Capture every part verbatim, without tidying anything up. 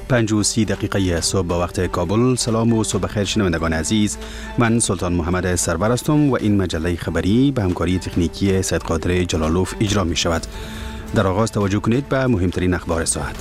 پنج و سی دقیقه صبح با وقت کابل. سلام و صبح خیر شنوندگان عزیز، من سلطان محمد سرور هستم و این مجله خبری به همکاری تکنیکی سید قادر جلالوف اجرا می شود. در آغاز توجه کنید به مهمترین اخبار ساعت.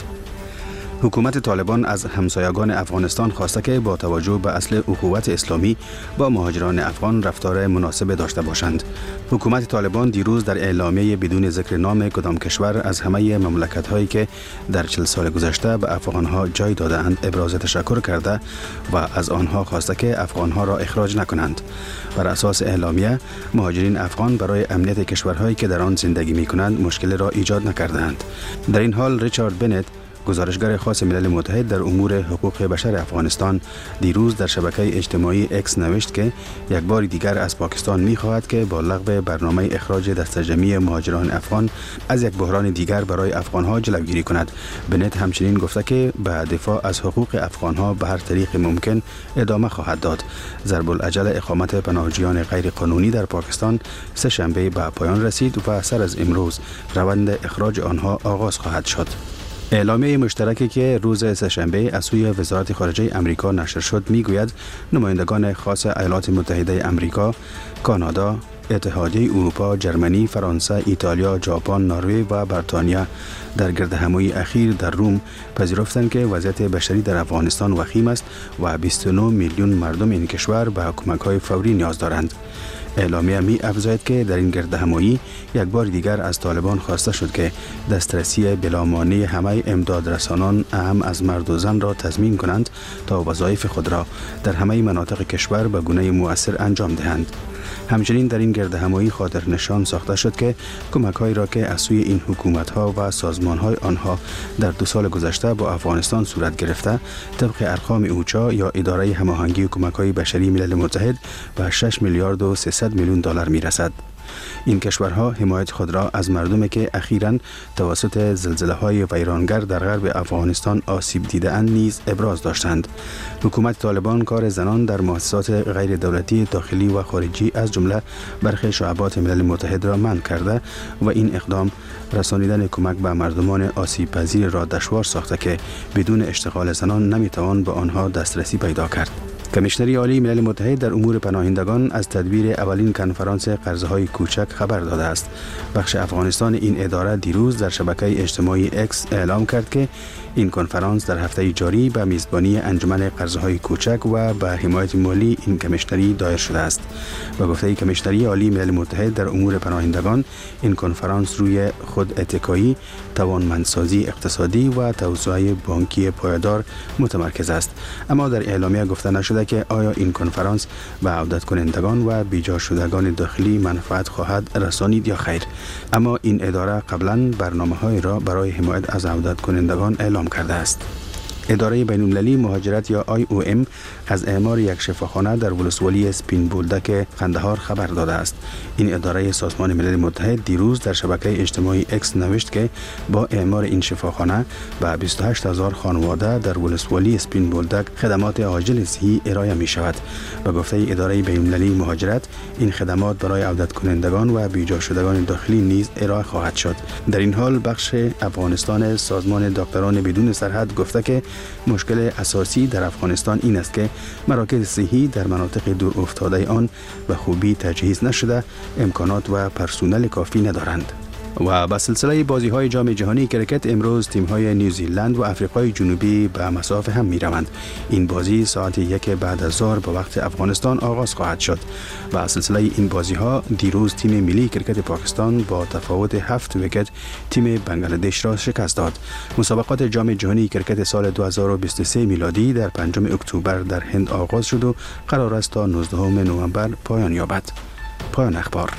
حکومت طالبان از همسایگان افغانستان خواسته که با توجه به اصل اخوت اسلامی با مهاجران افغان رفتار مناسب داشته باشند. حکومت طالبان دیروز در اعلامیه بدون ذکر نام کدام کشور از همه مملکت‌هایی که در چهل سال گذشته به افغان‌ها جای داده‌اند ابراز تشکر کرده و از آنها خواسته که افغان‌ها را اخراج نکنند. بر اساس اعلامیه، مهاجرین افغان برای امنیت کشورهایی که در آن زندگی می‌کنند مشکل را ایجاد نکرده‌اند. در این حال ریچارد بنت، گزارشگر خاص ملل متحد در امور حقوق بشر افغانستان، دیروز در شبکه اجتماعی اکس نوشت که یک بار دیگر از پاکستان می‌خواهد که با لغو برنامه اخراج دسته‌جمعی مهاجران افغان از یک بحران دیگر برای افغان‌ها جلوگیری کند. بنت همچنین گفته که به دفاع از حقوق افغان‌ها به هر طریق ممکن ادامه خواهد داد. ضرب الاجل اقامت پناهجویان غیر قانونی در پاکستان سه شنبه به پایان رسید و سر از امروز روند اخراج آنها آغاز خواهد شد. اعلامیه مشترکی که روز سه‌شنبه از سوی وزارت خارجه امریکا نشر شد میگوید نمایندگان خاص ایالات متحده امریکا، کانادا، اتحادیه اروپا، جرمنی، فرانسه، ایتالیا، ژاپن، نروژ و بریتانیا در گردهمایی اخیر در روم پذیرفتند که وضعیت بشری در افغانستان وخیم است و بیست و نه میلیون مردم این کشور به کمک‌های فوری نیاز دارند. اعلامیه می افزاید که در این گردهمایی یک بار دیگر از طالبان خواسته شد که دسترسی بلامانع همه امداد رسانان اهم از مرد و زن را تضمین کنند تا وظایف خود را در همه مناطق کشور به گونه مؤثر انجام دهند. همچنین در این گردهمایی خاطر نشان ساخته شد که کمک‌هایی را که از سوی این حکومت‌ها و سازمان‌های آنها در دو سال گذشته با افغانستان صورت گرفته طبق ارقام اوچا یا اداره هماهنگی کمک‌های بشری ملل متحد به شش میلیارد و سیصد میلیون دلار می‌رسد. این کشورها حمایت خود را از مردمی که اخیراً توسط زلزله‌های ویرانگر در غرب افغانستان آسیب دیده‌اند نیز ابراز داشتند. حکومت طالبان کار زنان در مؤسسات غیر دولتی داخلی و خارجی از جمله برخی شعبات ملل متحد را منع کرده و این اقدام رسانیدن کمک به مردمان آسیب پذیر را دشوار ساخته که بدون اشتغال زنان نمیتوان به آنها دسترسی پیدا کرد. کمیشنری عالی ملل متحد در امور پناهندگان از تدبیر اولین کنفرانس قرضه‌های کوچک خبر داده است. بخش افغانستان این اداره دیروز در شبکه اجتماعی اکس اعلام کرد که این کنفرانس در هفته جاری به میزبانی انجمن قرضه‌های کوچک و به حمایت مالی این کمیشنری دایر شده است. به گفته کمیشنری عالی ملل متحد در امور پناهندگان، این کنفرانس روی خود اتکایی، توانمندسازی اقتصادی و توسعه بانکی پایدار متمرکز است. اما در اعلامیه گفته نشده که آیا این کنفرانس به عودت کنندگان و بیجا شدگان داخلی منفعت خواهد رسانید یا خیر. اما این اداره قبلا برنامه‌های را برای حمایت از عودت کنندگان اعلام کرده است. اداره بین‌المللی مهاجرت یا آی او ام از اعمار یک شفاخانه در ولسوالی سپین بولدک قندهار خبر داده است. این اداره سازمان ملل متحد دیروز در شبکه اجتماعی اکس نوشت که با اعمار این شفاخانه به بیست و هشت هزار خانواده در ولسوالی سپین بولدک خدمات عاجل صحی ارائه می شود. به گفته اداره بین‌المللی مهاجرت، این خدمات برای عودت کنندگان و بیجا شدگان داخلی نیز ارائه خواهد شد. در این حال بخش افغانستان سازمان دکتران بدون سرحد گفته که مشکل اساسی در افغانستان این است که مراکز صحی در مناطق دور افتاده آن به خوبی تجهیز نشده، امکانات و پرسنل کافی ندارند. و به سلسله بازی‌های جام جهانی کرکت امروز تیم‌های نیوزیلند و آفریقای جنوبی به مساف هم می‌روند. این بازی ساعت یک بعد از ظهر به وقت افغانستان آغاز خواهد شد. و سلسله این بازی‌ها دیروز تیم ملی کرکت پاکستان با تفاوت هفت ویکت تیم بنگلادش را شکست داد. مسابقات جام جهانی کرکت سال دو هزار و بیست و سه میلادی در پنجم اکتبر در هند آغاز شد و قرار است تا نوزدهم نوامبر پایان یابد. پایان اخبار.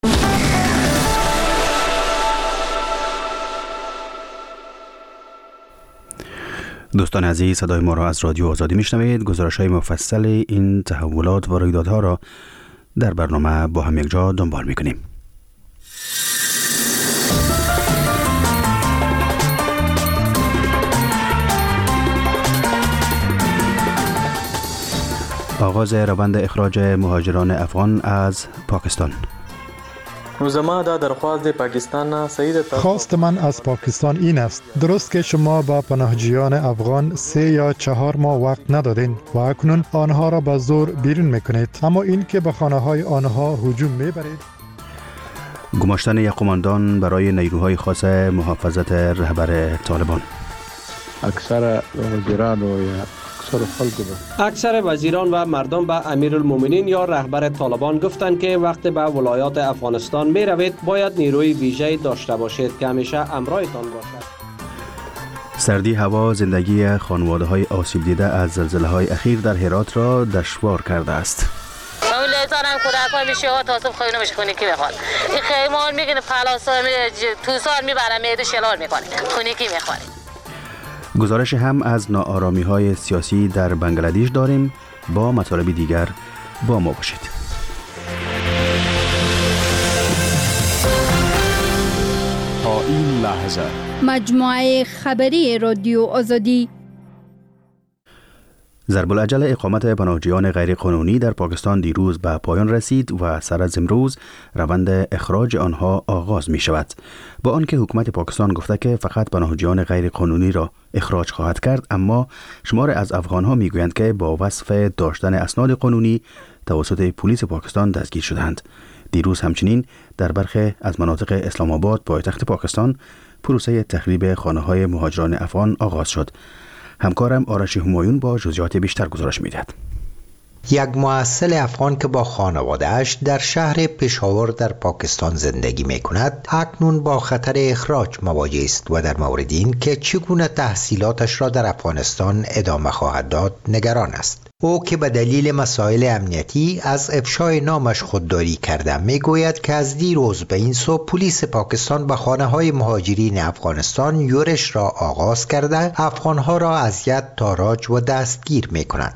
دوستان عزیز، صدای ما را از رادیو آزادی میشنوید. گزارش‌های مفصل این تحولات و رویدادها را در برنامه با هم یک جا دنبال می‌کنیم. آغاز روند اخراج مهاجران افغان از پاکستان. خواست من از پاکستان این است: درست که شما با پناهجویان افغان سه یا چهار ماه وقت ندادین و اکنون آنها را به زور بیرون میکنید، اما این که به خانه های آنها هجوم میبرید. گماشتن یک قماندان برای نیروهای خاص محافظت رهبر طالبان. اکثر وزیران و یا اکثر خلق اکثر وزیران و مردم به امیرالمومنین یا رهبر طالبان گفتند که وقتی به ولایات افغانستان می روید باید نیروی ویژه داشته باشید که همیشه همراهتان باشد. سردی هوا زندگی خانواده های آسیب دیده از زلزله های اخیر در هرات را دشوار کرده است. لیزانم کودکان میشه ها تاسم خیلی نمیشه کنی کی بخواد این خیمال میگنه پلاسا توسان میبرم میده شلال میکنه کنی کی میخواد. گزارش هم از ناآرامی های سیاسی در بنگلادیش داریم. با مطالب دیگر با ما باشید. تا این لحظه مجموعه خبری رادیو آزادی. ضرب العجل اقامت پناهجویان غیرقانونی در پاکستان دیروز به پایان رسید و سر از امروز روند اخراج آنها آغاز می شود. با آنکه حکومت پاکستان گفته که فقط پناهجویان غیرقانونی را اخراج خواهد کرد، اما شمار از افغانها می گویند که با وصف داشتن اسناد قانونی توسط پلیس پاکستان دستگیر شدند. دیروز همچنین در برخی از مناطق اسلام آباد پایتخت پاکستان پروسه تخریب خانه‌های مهاجران افغان آغاز شد. همکارم آرش همایون با جزئیات بیشتر گزارش می‌دهد. یک محصل افغان که با خانواده‌اش در شهر پشاور در پاکستان زندگی می‌کند، اکنون با خطر اخراج مواجه است و در مورد این که چگونه تحصیلاتش را در افغانستان ادامه خواهد داد نگران است. او که به دلیل مسائل امنیتی از افشای نامش خودداری کرده میگوید که از دیروز به این سو پلیس پاکستان به خانه‌های مهاجرین افغانستان یورش را آغاز کرده افغانها را اذیت، تاراج و دستگیر می‌کند.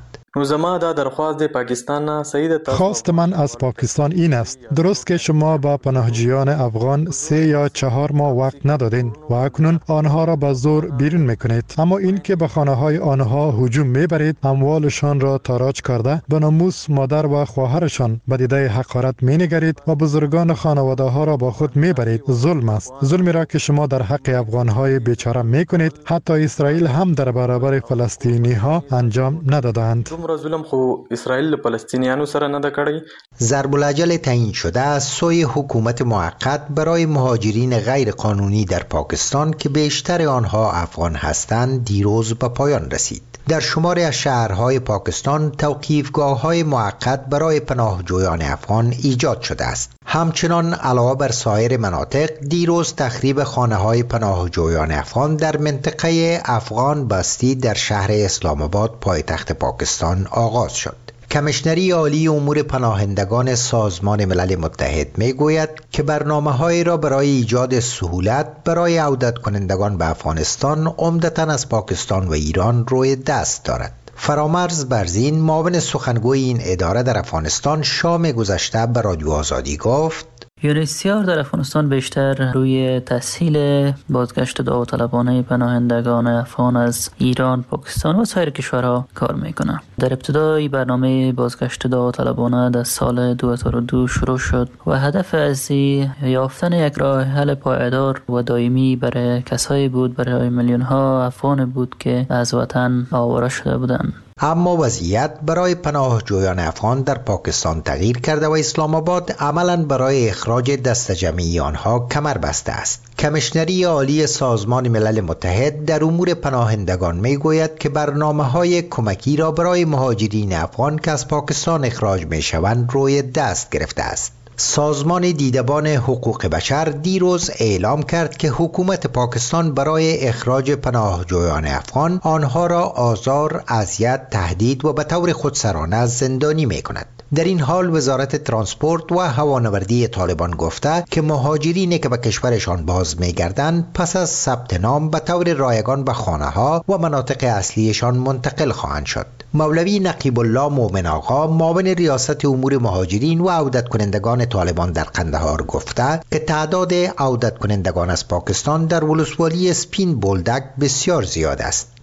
خواست من از پاکستان این است: درست که شما با پناهجویان افغان سه یا چهار ماه وقت ندادین و اکنون آنها را به زور بیرون میکنید، اما این که به خانه های آنها هجوم میبرید، اموالشان را تاراج کرده به ناموس مادر و خواهرشان به دیده حقارت مینگرید و بزرگان خانواده ها را با خود میبرید. ظلم است. ظلمی را که شما در حق افغان های بیچاره میکنید حتی اسرائیل هم در برابر فلسطینی ها انجام ندادند. ظلم خو اسرائیل فلسطینیانو سره نه د کړی. ضرب العجل تعیین شده از سوی حکومت موقت برای مهاجرین غیر قانونی در پاکستان که بیشتر آنها افغان هستند دیروز به پایان رسید. در شماری از شهرهای پاکستان توقیفگاه‌های موقت برای پناهجویان افغان ایجاد شده است. همچنان علاوه بر سایر مناطق دیروز تخریب خانه‌های پناهجویان افغان در منطقه افغان بستی در شهر اسلام آباد پایتخت پاکستان آغاز شد. کمیشنری عالی امور پناهندگان سازمان ملل متحد میگوید که برنامه‌هایی را برای ایجاد سهولت برای عودت کنندگان به افغانستان عمدتاً از پاکستان و ایران روی دست دارد. فرامرز برزین معاون سخنگوی این اداره در افغانستان شام گذشته به رادیو آزادی گفت: یونیسیار در افغانستان بیشتر روی تسهیل بازگشت داوطلبانه پناهندگان افغان از ایران، پاکستان و سایر کشورها کار میکنه. در ابتدای برنامه بازگشت داوطلبانه در سال دو هزار و دو شروع شد و هدف اصلی یافتن یک راه حل پایدار و دائمی برای کسایی بود، برای میلیون ها افغان بود که از وطن آواره شده بودند. اما وضعیت برای پناهجویان افغان در پاکستان تغییر کرده و اسلام آباد عملاً برای اخراج دست جمعی آنها کمر بسته است. کمیشنری عالی سازمان ملل متحد در امور پناهندگان میگوید که برنامه‌های کمکی را برای مهاجرین افغان که از پاکستان اخراج میشوند روی دست گرفته است. سازمان دیدبان حقوق بشر دیروز اعلام کرد که حکومت پاکستان برای اخراج پناهجویان افغان آنها را آزار، اذیت، تهدید و به طور خودسرانه زندانی می کند. در این حال وزارت ترانسپورت و هوانوردی طالبان گفته که مهاجرینی که به کشورشان باز می‌گردند پس از ثبت نام به طور رایگان به خانه‌ها و مناطق اصلیشان منتقل خواهند شد. مولوی نقیب الله مومن آقا معاون ریاست امور مهاجرین و عودت کنندگان طالبان در قندهار گفته که تعداد عودت کنندگان از پاکستان در ولسوالی سپین بولدک بسیار زیاد است.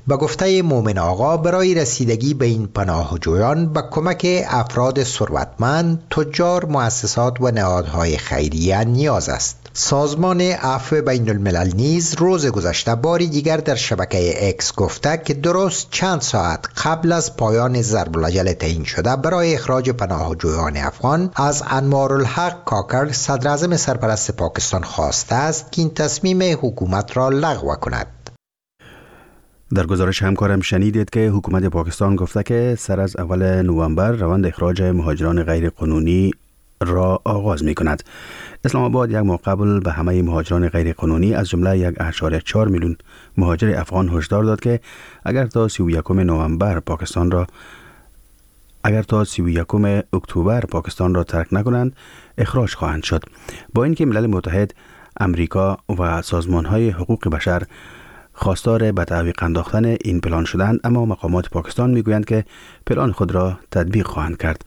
به گفته مومن آقا برای رسیدگی به این پناهجویان به کمک افراد ثروتمند، تجار، مؤسسات و نهادهای خیریه نیاز است. سازمان عفو بین الملل نیز روز گذشته باری دیگر در شبکه اکس گفته که درست چند ساعت قبل از پایان ضرب الاجل تعیین شده برای اخراج پناهجویان افغان از انوارالحق کاکر، صدر اعظم سرپرست پاکستان خواسته است که این تصمیم حکومت را لغو کند. در گزارش همکارم شنیدید که حکومت پاکستان گفته که سر از اول نوامبر روند اخراج مهاجران غیر قانونی را آغاز می کند. اسلام آباد یک ماه قبل به همه مهاجران غیر قانونی از جمله یک و چهار میلیون مهاجر افغان هشدار داد که اگر تا سی و یکم نوامبر پاکستان را اگر تا سی و یکم اکتبر پاکستان را ترک نکنند اخراج خواهند شد. با اینکه ملل متحد، امریکا و سازمان‌های حقوق بشر خواستار به تعویق انداختن این پلان شدند، اما مقامات پاکستان میگویند که پلان خود را تطبیق خواهند کرد.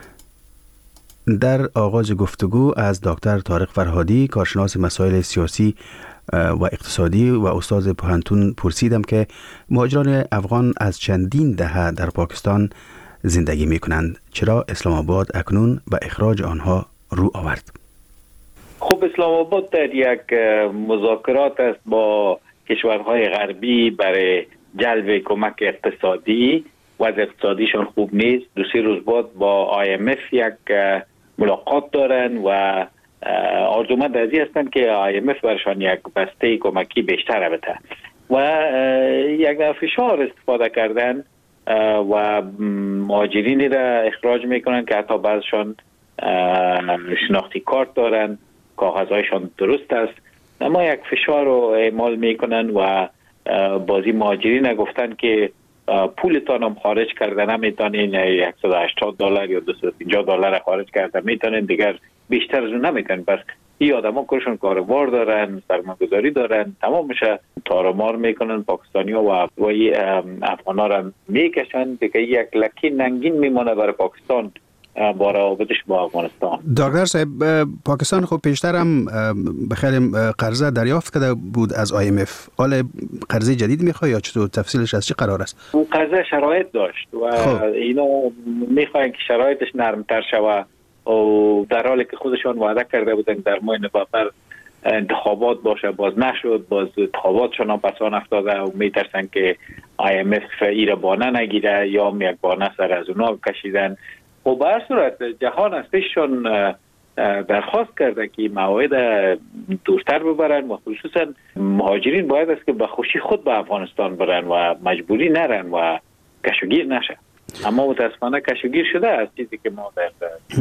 در آغاز گفتگو از دکتر طارق فرهادی، کارشناس مسائل سیاسی و اقتصادی و استاد پوهنتون پرسیدم که مهاجران افغان از چندین دهه در پاکستان زندگی می کنند، چرا اسلام آباد اکنون به اخراج آنها رو آورد؟ خب اسلام آباد در یک مذاکرات است با کشورهای غربی برای جلب کمک اقتصادی. وضع اقتصادیشان خوب نیست. دو سه روز بعد با آی ام اف یک ملاقات دارن و آرزومند از این هستند که آی ام اف برشان یک بسته کمکی بیشتر بده و یک فشار استفاده کردن و مهاجرینی را اخراج میکنن که حتی بعضشان شناختی کارت دارن، کاغذهایشان درست است، اما یک فشار رو اعمال میکنن و بازی مهاجرین گفتن که پولتان هم خارج کرده نمیتونین، صد و هشتاد دلار یا دویست و پنجاه دلار خارج کرده میتونین، دیگر بیشتر از اون نمیتونین. پس این آدما کارشون کاروبار دارن، سرمایه‌گذاری دارن، تمام میشه تارمار میکنن پاکستانی‌ها و افغان‌ها را میکشن که یک لکی ننگین میمونه برای پاکستان با روابطش با افغانستان. دکتر صاحب، پاکستان خب پیشتر هم بخیر قرضه دریافت کرده بود از آی ام اف. حالا قرضه جدید میخواد یا چطور؟ تفصیلش از چی قرار است؟ اون قرضه شرایط داشت و خب. اینا میخواین که شرایطش نرمتر شود و در حالی که خودشان وعده کرده بودن در ماه نوامبر انتخابات باشه، باز نشد، باز انتخاباتشان هم پسان افتاده و میترسن که آی ام اف ایره بانه نگیره یا یک بانه سر از اونا کشیدن. و به هر صورت جهان ازشون درخواست کرده که موعد دورتر ببرن و خصوصا مهاجرین باید است که به خوشی خود به افغانستان برن و مجبوری نرن و کشوگیر نشه. اما متاسفانه کشوگیر شده از چیزی که ما در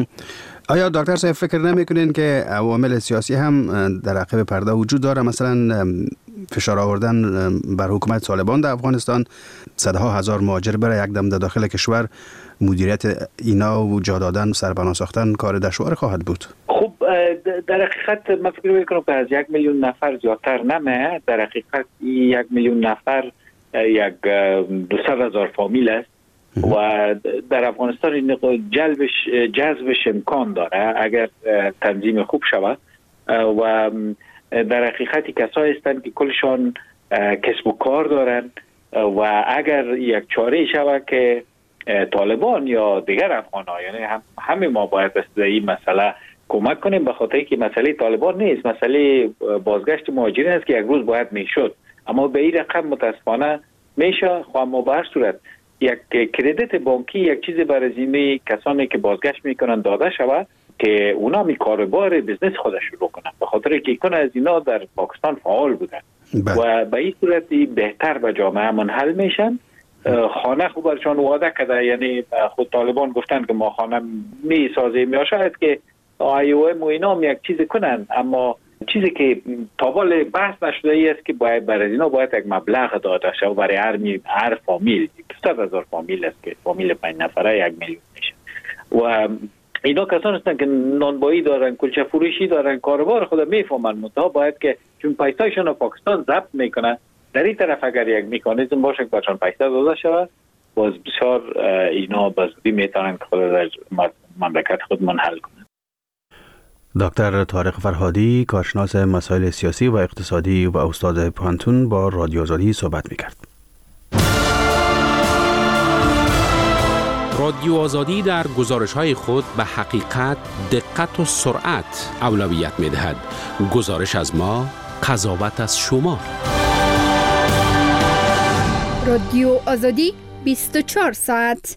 آیا دکتر صاحب فکر نمیکنین که عوامل سیاسی هم در عقب پرده وجود داره؟ مثلا فشار آوردن بر حکومت طالبان در افغانستان، صدها هزار مهاجر برای یک دم در داخل کشور، مدیریت اینا و جا دادن، سرپناه ساختن کار دشوار خواهد بود. خب در حقیقت من فکر میکنم که از یک میلیون نفر زیادتر نمه. در حقیقت یک میلیون نفر یک دویست هزار فامیل است و در افغانستان این جلبش جذبش امکان داره اگر تنظیم خوب شود و در حقیقت کسایی هستند که کلشان کسب و کار دارن و اگر یک چاره شود که طالبان یا دیگر افغان‌ها، یعنی هم همه ما باید به این مسئله کمک کنیم، به خاطر که مسئله طالبان نیست، مسئله بازگشت مهاجرین است که یک روز باید میشد، اما به این رقم متاسفانه میشه. خو اما به هر صورت یک کردیت بانکی یک چیزی برای زمینه کسانی که بازگشت میکنن داده شود که اونا می کاروبار بزنس خودش شروع کنن، به خاطر که کن از اینا در پاکستان فعال بودن و به این صورت بهتر به جامعه منحل میشن. خانه خوب برشان وعده کرده، یعنی خود طالبان گفتن که ما خانه می سازیم یا شاید که آی او ام و اینا هم یک چیز کنن، اما چیزی که تابال بحث نشده ای است که باید برای اینا باید یک مبلغ داده شد برای هر می هر فامیل. صد هزار فامیل است که فامیل پنج نفره یک میلیون میشه و اینا کسان هستن که نانبایی دارن، کلچه فروشی دارن، کاروبار خود میفهمن، منتها باید که چون پیسایشون رو پاکستان ضبط میکنن، در این طرف اگر یک میکانیزم باشه که بچان پیسه داده شود، باز بسیار اینا بازدی میتونن که خود در مملکت خود منحل کنن. دکتر طارق فرهادی، کارشناس مسائل سیاسی و اقتصادی و استاد پوهنتون، با رادیو آزادی صحبت میکرد. رادیو آزادی در گزارش‌های خود به حقیقت، دقت و سرعت اولویت می‌دهد. گزارش از ما، قضاوت از شما. رادیو آزادی بیست و چهار ساعت.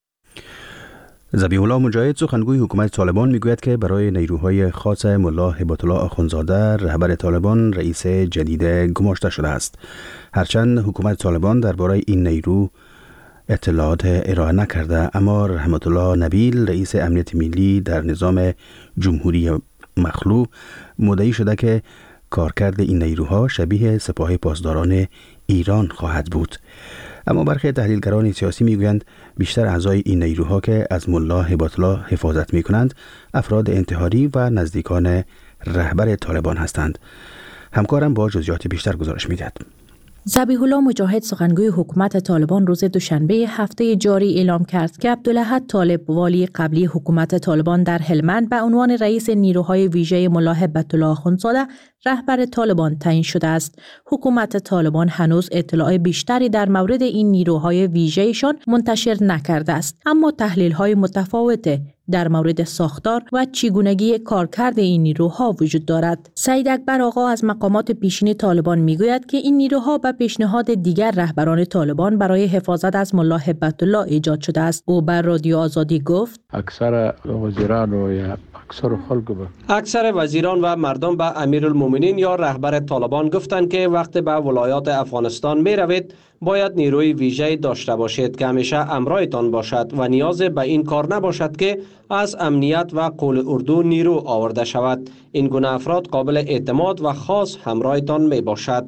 ذبیح الله مجاهد سخنگوی حکومت طالبان میگوید که برای نیروهای خاص ملا هبت الله آخوندزاده رهبر طالبان رئیس جدید گماشته شده است. هرچند حکومت طالبان درباره این نیرو اطلاعات ارائه نکرده، اما رحمت الله نبیل رئیس امنیت ملی در نظام جمهوری مخلوع مدعی شده که کارکرد این نیروها شبیه سپاه پاسداران ایران خواهد بود. اما برخی تحلیلگران سیاسی میگویند بیشتر اعضای این نیروها که از ملا هبت الله حفاظت میکنند افراد انتحاری و نزدیکان رهبر طالبان هستند. همکارم با جزئیات بیشتر گزارش میدهد. ذبیح الله مجاهد سخنگوی حکومت طالبان روز دوشنبه هفته جاری اعلام کرد که عبدالاحد طالب والی قبلی حکومت طالبان در هلمند به عنوان رئیس نیروهای ویژه ملا هبت الله آخوندزاده رهبر طالبان تعیین شده است. حکومت طالبان هنوز اطلاع بیشتری در مورد این نیروهای ویژه‌شان منتشر نکرده است، اما تحلیل‌های متفاوته در مورد ساختار و چگونگی کارکرد این نیروها وجود دارد. سعید اکبر آقا از مقامات پیشین طالبان میگوید که این نیروها به پیشنهاد دیگر رهبران طالبان برای حفاظت از ملا هبت الله ایجاد شده است. او بر رادیو آزادی گفت: اکثر وزیران و یا اکثر خلق با اکثر وزیران و مردم به امیرالمومنین یا رهبر طالبان گفتند که وقتی به ولایات افغانستان می روید باید نیروی ویژه داشته باشید که همیشه همراهتان باشد و نیاز به این کار نباشد که از امنیت و قول اردو نیرو آورده شود. این گونه افراد قابل اعتماد و خاص همراهتان می باشد.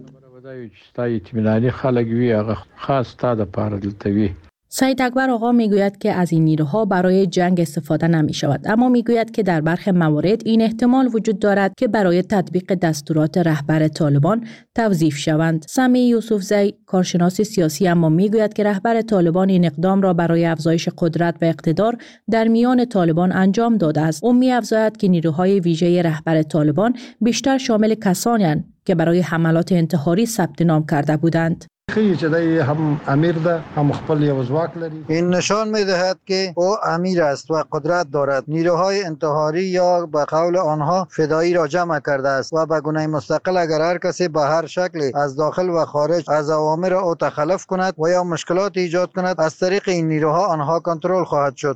خاص تا د پاره دلتوی. سعید اکبر آقا میگوید که از این نیروها برای جنگ استفاده نمی شود، اما میگوید که در برخی موارد این احتمال وجود دارد که برای تطبیق دستورات رهبر طالبان توظیف شوند. سمیع یوسفزی کارشناس سیاسی اما میگوید که رهبر طالبان این اقدام را برای افزایش قدرت و اقتدار در میان طالبان انجام داده است. او می‌افزاید که نیروهای ویژه رهبر طالبان بیشتر شامل کسانی هستند که برای حملات انتحاری ثبت نام کرده بودند. هم امیر ده هم خپل یو ځواک لري. این نشان می‌دهد که او امیر است و قدرت دارد. نیروهای انتحاری یا به قول آنها فدایی را جمع کرده است و به گونه مستقل اگر هر کسی به هر شکلی از داخل و خارج از اوامر او تخلف کند و یا مشکلات ایجاد کند، از طریق این نیروها آنها کنترل خواهد شد.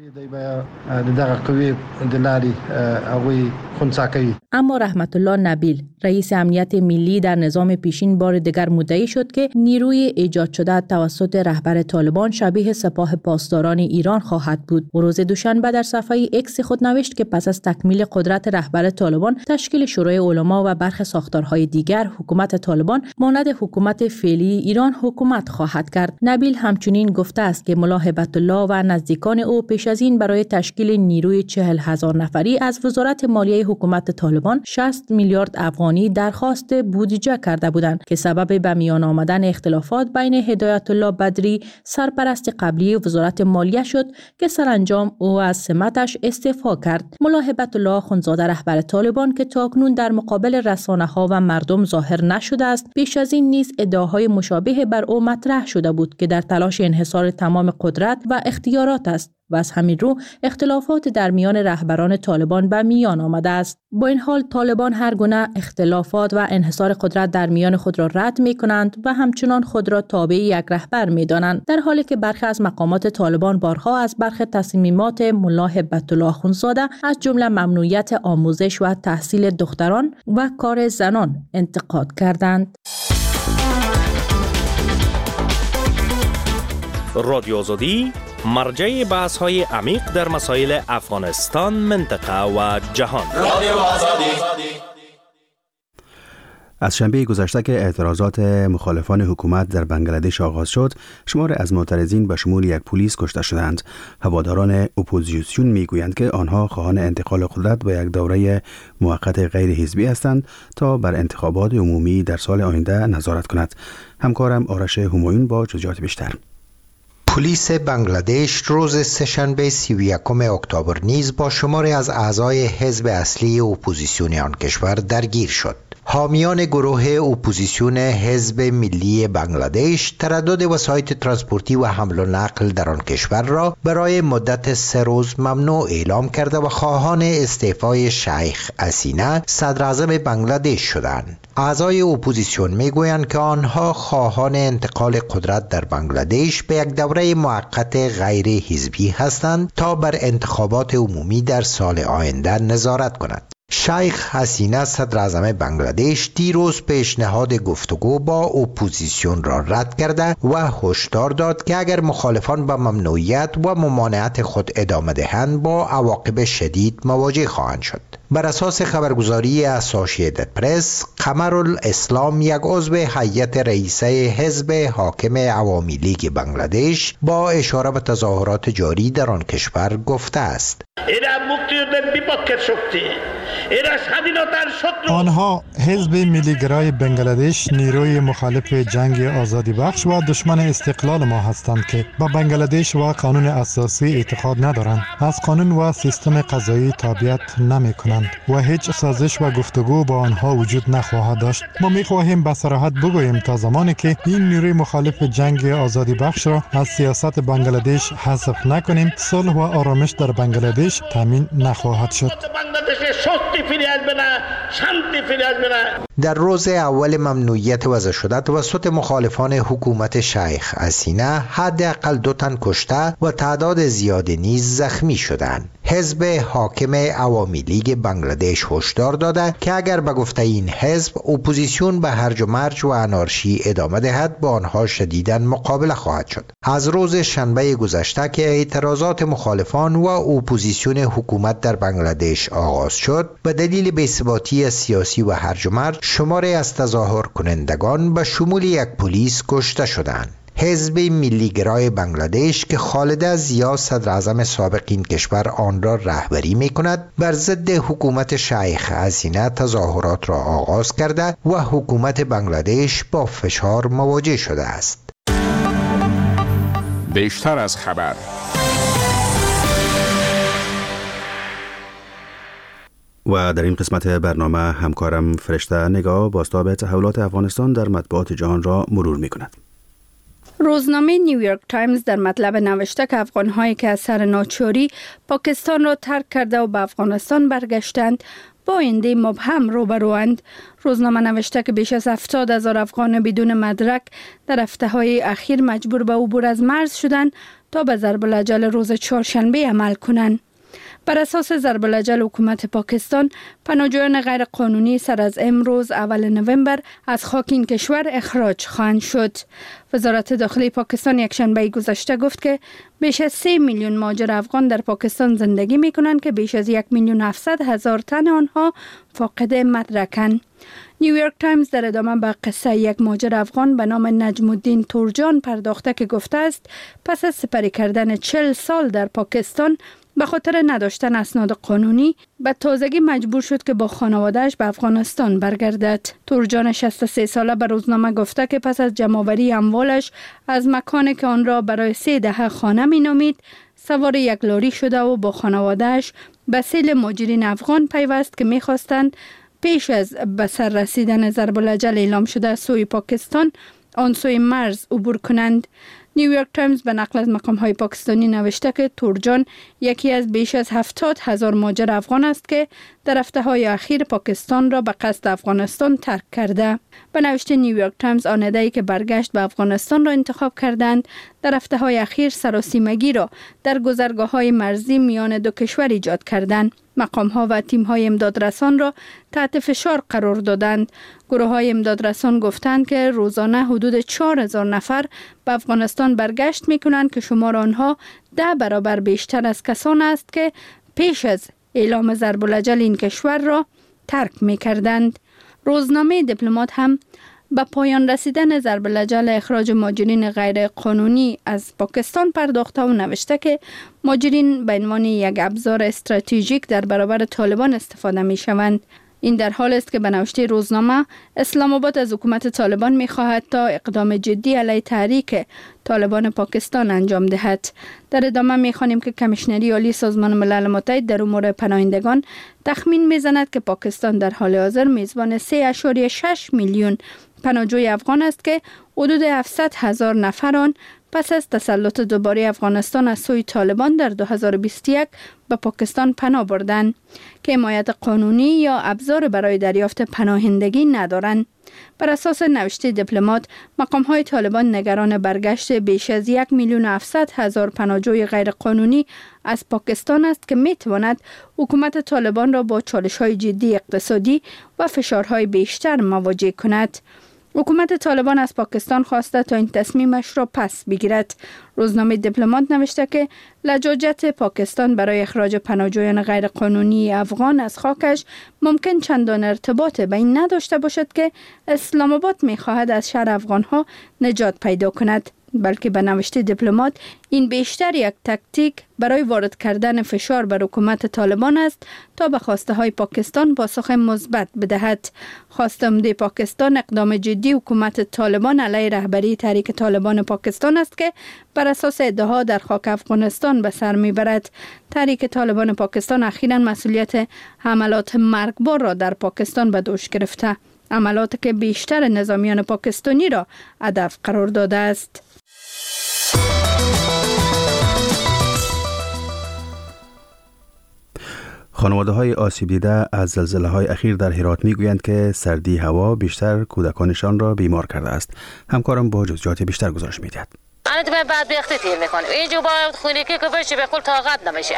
اما رحمت الله نبیل رئیس امنیت ملی در نظام پیشین بار دیگر مدعی شد که نیروی ایجاد شده توسط رهبر طالبان شبیه سپاه پاسداران ایران خواهد بود. و روز دوشنبه در صفحه اکس خود نوشت که پس از تکمیل قدرت رهبر طالبان، تشکیل شورای علما و برخی ساختارهای دیگر، حکومت طالبان مانند حکومت فعلی ایران حکومت خواهد کرد. نبیل همچنین گفته است که ملا هبت الله و نزدیکان او پیش از این برای تشکیل نیروی چهل هزار نفری از وزارت مالیه حکومت طالبان شصت میلیارد افغانی درخواست بودجه کرده بودند که سبب به میان آمدن اختلافات بین هدایت الله بدری سرپرست قبلی وزارت مالیه شد که سرانجام او از سمتش استعفا کرد. ملا هبت الله آخوندزاده رهبر طالبان که تاکنون در مقابل رسانه‌ها و مردم ظاهر نشده است، پیش از این نیز ادعاهای مشابه بر او مطرح شده بود که در تلاش انحصار تمام قدرت و اختیارات است و از همین رو اختلافات در میان رهبران طالبان به میان آمده است. با این حال طالبان هر گونه اختلافات و انحصار قدرت در میان خود را رد می کنند و همچنان خود را تابع یک رهبر می دانند، در حالی که برخی از مقامات طالبان بارها از برخی تصمیمات ملا هبت الله آخوندزاده از جمله ممنوعیت آموزش و تحصیل دختران و کار زنان انتقاد کردند. رادیو آزادی مرجع بحث های عمیق در مسائل افغانستان، منطقه و جهان. رادیو آزادی. از شنبه گذشته که اعتراضات مخالفان حکومت در بنگلادش آغاز شد، شمار از معترضین به شمول یک پلیس کشته شدند. هواداران اپوزیسیون میگویند که آنها خواهان انتقال قدرت به یک دوره موقت غیر حزبی هستند تا بر انتخابات عمومی در سال آینده نظارت کند. همکارم آرش همایون با جزئیات بیشتر. پلیس بنگلادش روز سه‌شنبه سی و یکم اکتبر نیز با شماری از اعضای حزب اصلی اپوزیسیون آن کشور درگیر شد. حامیان گروه اپوزیسیون حزب ملی بنگلادش تردد وسایط ترانسپورتی و حمل و نقل در آن کشور را برای مدت سه روز ممنوع اعلام کرده و خواهان استعفای شیخ حسینه صدر اعظم بنگلادش شدند. اعضای اپوزیسیون میگویند که آنها خواهان انتقال قدرت در بنگلادش به یک دوره موقت غیر حزبی هستند تا بر انتخابات عمومی در سال آینده نظارت کنند. شیخ حسینه صدر اعظم بنگلادش دیروز پیشنهاد گفتگو با اپوزیسیون را رد کرده و هشدار داد که اگر مخالفان به ممنوعیت و ممانعت خود ادامه دهند با عواقب شدید مواجه خواهند شد. بر اساس خبرگزاری اسوسییتد پرس، قمرالاسلام یک عضو هیئت رئیسه حزب حاکم عوامی لیگ بنگلادش با اشاره به تظاهرات جاری در آن کشور گفته است: آنها حزب ملیگرای بنگلادش نیروی مخالف جنگ آزادی بخش و دشمن استقلال ما هستند که به بنگلادش و قانون اساسی اعتقاد ندارند، از قانون و سیستم قضایی تابعیت نمی کنند و هیچ سازش و گفتگو با آنها وجود نخواهد داشت. ما می خواهیم به صراحت بگوییم تا زمانی که این نیروی مخالف جنگ آزادی بخش را از سیاست بنگلادش حذف نکنیم، صلح و آرامش در بنگلادش تامین نخواهد شد. در روز اول ممنوعیت وضع شده توسط مخالفان حکومت شیخ حسینه حداقل دو تن کشته و تعداد زیاد نیز زخمی شدند. حزب حاکم عوامی لیگ بنگلادش هشدار داده که اگر به گفته این حزب اپوزیسیون به هرج و مرج و انارشی ادامه دهد با آنها شدیداً مقابله خواهد شد. از روز شنبه گذشته که اعتراضات مخالفان و اپوزیسیون حکومت در بنگلادش آغاز شد، به دلیل بی‌ثباتی سیاسی و هرج و مرج شماری از تظاهر کنندگان به شمول یک پلیس کشته شدند. حزب ملیگرای بنگلادش که خالد ضیا صدر اعظم سابق این کشور آن را رهبری می کند، بر ضد حکومت شیخ حسینه تظاهرات را آغاز کرده و حکومت بنگلادش با فشار مواجه شده است. بیشتر از خبر. و در این قسمت برنامه همکارم فرشته نگاه بازتاب تحولات افغانستان در مطبوعات جهان را مرور می کند. روزنامه نیویورک تایمز در مطلب نوشته که افغان‌هایی که از سر ناچاری پاکستان را ترک کرده و به افغانستان برگشتند با آینده مبهم روبروند. روزنامه نوشته که بیش از هفتاد هزار افغان بدون مدرک در هفته‌های اخیر مجبور به عبور از مرز شدند تا به ضرب الاجل روز چهارشنبه عمل کنند. بر اساس ضرب الاجل حکومت پاکستان، پناهجویان غیر قانونی سر از امروز اول نوامبر از خاک این کشور اخراج خواهند شد. وزارت داخلی پاکستان یک شنبه گذشته گفت که بیش از سه میلیون مهاجر افغان در پاکستان زندگی می کنند که بیش از یک میلیون هفتصد هزار تن آنها فاقد مدرکند. نیویورک تایمز در ادامه به قصه یک مهاجر افغان به نام نجم الدین تورجان پرداخته که گفته است پس از سپری کردن چهل سال در پاکستان به خاطر نداشتن اسناد قانونی به تازگی مجبور شد که با خانواده‌اش به افغانستان برگردد. تورجان شصت و سه ساله به روزنامه گفته که پس از جمع‌آوری اموالش از مکانی که آن را برای سه دهه خانه می‌نامید سوار یک لاری شده و با خانواده‌اش به سیل مهاجرین افغان پیوست که می‌خواستند پیش از به سر رسیدن ضرب الاجل اعلام شده سوی پاکستان آن سوی مرز عبور کنند. نیویورک تایمز به نقل از مقام‌های پاکستانی نوشته که تورجان یکی از بیش از هفتاد هزار مهاجر افغان است که در هفته‌های اخیر پاکستان را به قصد افغانستان ترک کرده. به نوشته نیویورک تایمز آن عده‌ای که برگشت به افغانستان را انتخاب کردند در هفته‌های اخیر سراسیمگی را در گذرگاه‌های مرزی میان دو کشور ایجاد کردند. مقام‌ها و تیم‌های امدادرسان را تحت فشار قرار دادند. گروه‌های امدادرسان گفتند که روزانه حدود چهار هزار نفر به افغانستان برگشت می‌کنند که شمار آنها ده برابر بیشتر از کسان است که پیش از اعلام ضرب الاجل این کشور را ترک می‌کردند. روزنامه دیپلمات هم به پایان رسیدن ضرب الاجل اخراج مهاجرین غیر قانونی از پاکستان پرداخته و نوشته که مهاجرین به عنوان یک ابزار استراتژیک در برابر طالبان استفاده می شوند. این در حال است که به نوشته روزنامه اسلام آباد از حکومت طالبان می خواهد تا اقدام جدی علیه تحریک طالبان پاکستان انجام دهد. در ادامه می خوانیم که کمیشنری عالی سازمان ملل متحد در امور پناهندگان تخمین می زند که پاکستان در حال حاضر میزبان سه و شش میلیون پناهجوی افغان است که حدود هفتصد هزار نفر آن پس از تسلط دوباره افغانستان از سوی طالبان در دو هزار و بیست و یک به پاکستان پناه بردند که حمایت قانونی یا ابزار برای دریافت پناهندگی ندارند. بر اساس نوشته دیپلمات، مقام‌های طالبان نگران برگشت بیش از یک میلیون و هفتصد هزار پناهجوی غیرقانونی از پاکستان است که می‌تواند حکومت طالبان را با چالش‌های جدی اقتصادی و فشارهای بیشتر مواجه کند. حکومت طالبان از پاکستان خواسته تا این تصمیمش را پس بگیرد. روزنامه دیپلمات نوشته که لجاجت پاکستان برای اخراج پناهجویان غیرقانونی افغان از خاکش ممکن چندان ارتباط به این نداشته باشد که اسلام آباد می‌خواهد از شر افغان‌ها نجات پیدا کند، بلکه به نوشته دیپلمات این بیشتر یک تاکتیک برای وارد کردن فشار بر حکومت طالبان است تا به خواسته های پاکستان پاسخ مثبت بدهد. خواست عمده پاکستان اقدام جدی حکومت طالبان علیه رهبری تحریک طالبان پاکستان است که بر اساس ادعاها در خاک افغانستان به سر میبرد. تحریک طالبان پاکستان اخیراً مسئولیت حملات مرگبار را در پاکستان به دوش گرفته، عملاتی که بیشتر نظامیان پاکستانی را هدف قرار داده است. خانواده های آسیب دیده از زلزله های اخیر در هرات می گویند که سردی هوا بیشتر کودکانشان را بیمار کرده است. همکارم با جزئیات بیشتر گزارش می دهد. الان تو بعد بختی تیر میکنیم اینجا باید خونی که بشه به قول طاقت نمیشه.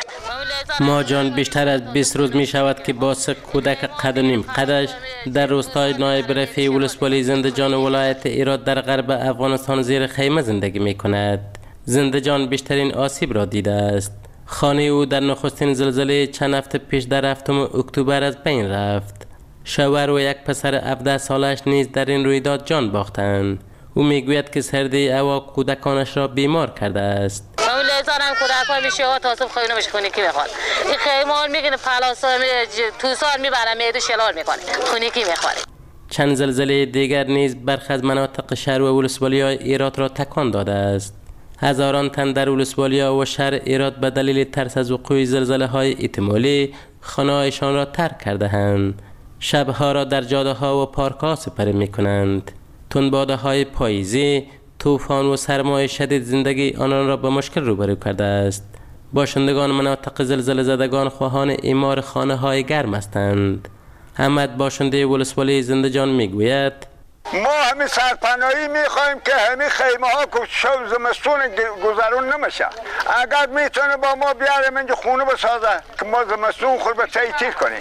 ما جان بیشتر از بیست روز می شود که باس کودک قد و نیم قدش در روستای نایب رفیع ولسوالی زندجان ولایت ایران در غرب افغانستان زیر خیمه زندگی می کند. زندجان بیشترین آسیب را دیده است. خانه او در نخستین زلزله چند هفته پیش در هفتم اکتبر از بین رفت. شوهر و یک پسر هفده سالش نیز در این رویداد جان باختند. او میگوید که سردی هوا کودکانش را بیمار کرده است. اون لیزارم کودکان میشه ها تاسب خونه میشه خونی کی میخواد. این خیمال میگنه پلاسا تو سال میبرم میدو شلال میکنه. خونی کی میخواد. چند زلزله دیگر نیز برخی از مناطق شهر و ولسوالی های ایرات را تکان داده است. هزاران تن در ولسوالیا و شهر ایرات به دلیل ترس از وقوع زلزله های احتمالی خانه‌هایشان را ترک کرده اند. شبها را در جاده ها و پارک ها سپری می کنند. تندباده های پاییزی، طوفان و سرمای شدید زندگی آنان را به مشکل روبرو کرده است. باشندگان مناطق زلزله زدگان خواهان اعمار خانه های گرم هستند. احمد باشنده ولسوالی زندجان می گوید ما همین سرپناهی میخوایم که همین خیمه ها که شب زمستون گذرون نمیشه. اگر میتونه با ما بیارم اینجا خونه بسازه که ما زمستون خود به تیتیر کنیم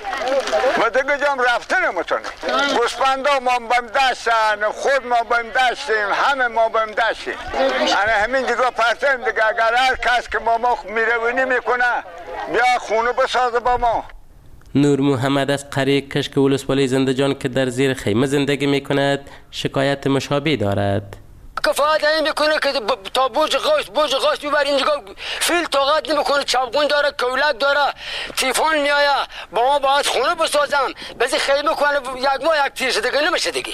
و دیگه جام رفته نمیتونه. گوسفندا ما بهم داشتن، خود ما بهم داشتیم، همه ما بهم داشتیم. انا همین دیگه پرتیم دیگه اگر هر کس که با ما میروینی میکنه بیا خونه بسازه با ما. نور محمد از قریه کشک ولسوالی زندجان که در زیر خیمه زندگی می کند شکایت مشابه دارد. کفایت این میکنه که تا برج غاز برج غاز میبرین اینجا فیل طاقت نمیکنه، چاپگون داره، کولک داره، تیفون میایه، با ما باید خونه بسازم بزی خیمه کنه یک ماه یک تیر دیگه نمیشه دیگه.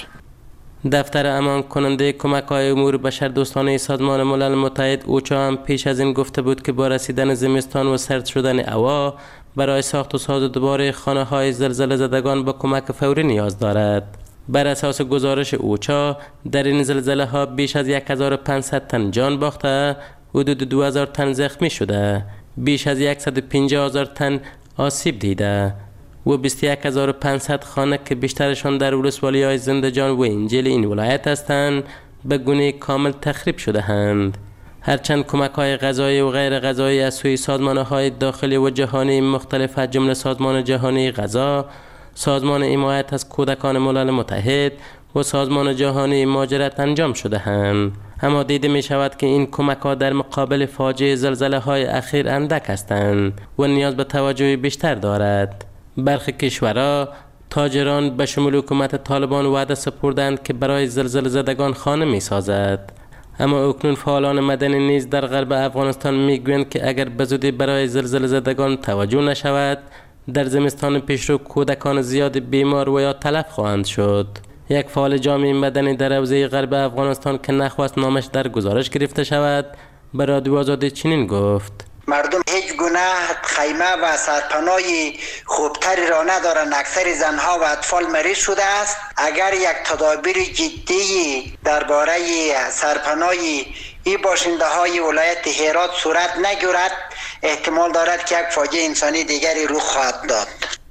دفتر امان کننده کمک های امور بشر دوستانه سازمان ملل متحد اوچا هم پیش از این گفته بود که با رسیدن زمستان و سرد شدن هوا برای ساخت و ساز دوباره خانه های زلزله زدگان با کمک فوری نیاز دارد. بر اساس گزارش اوچا در این زلزله ها بیش از هزار و پانصد تن جان باخته، حدود دو هزار تن زخمی شده، بیش از صد و پنجاه هزار تن آسیب دیده و بیست و یک هزار و پانصد خانه که بیشترشان در ولسوالی های زندجان و انجیل این ولایت هستند به گونه کامل تخریب شده اند. هرچند کمک های غذایی و غیر غذایی از سوی سازمان های داخلی و جهانی مختلف از جمله سازمان جهانی غذا، سازمان حمایت از کودکان ملل متحد و سازمان جهانی مهاجرت انجام شده اند، اما دیده می شود که این کمک ها در مقابل فاجعه زلزله های اخیر اندک هستند و نیاز به توجه بیشتر دارد. برخی کشورها تاجران به شمول حکومت طالبان وعده سپردند که برای زلزله زدگان خانه می سازد، اما اکنون فعالان مدنی نیز در غرب افغانستان میگویند که اگر به زودی برای زلزله زدگان توجه نشود در زمستان پیشرو کودکان زیاد بیمار و یا تلف خواهند شد. یک فعال جامعه مدنی در حوزه غرب افغانستان که نخواست نامش در گزارش گرفته شود به رادیو آزادی چنین گفت: مردم هیچ گونه خیمه و سرپناه خوبتری را ندارند. اکثر زنها و اطفال مریض شده است. اگر یک تدابیر جدی درباره سرپناه این باشنده های ولایت هرات صورت نگیرد، احتمال دارد که یک فاجعه انسانی دیگری رخ خواهد داد.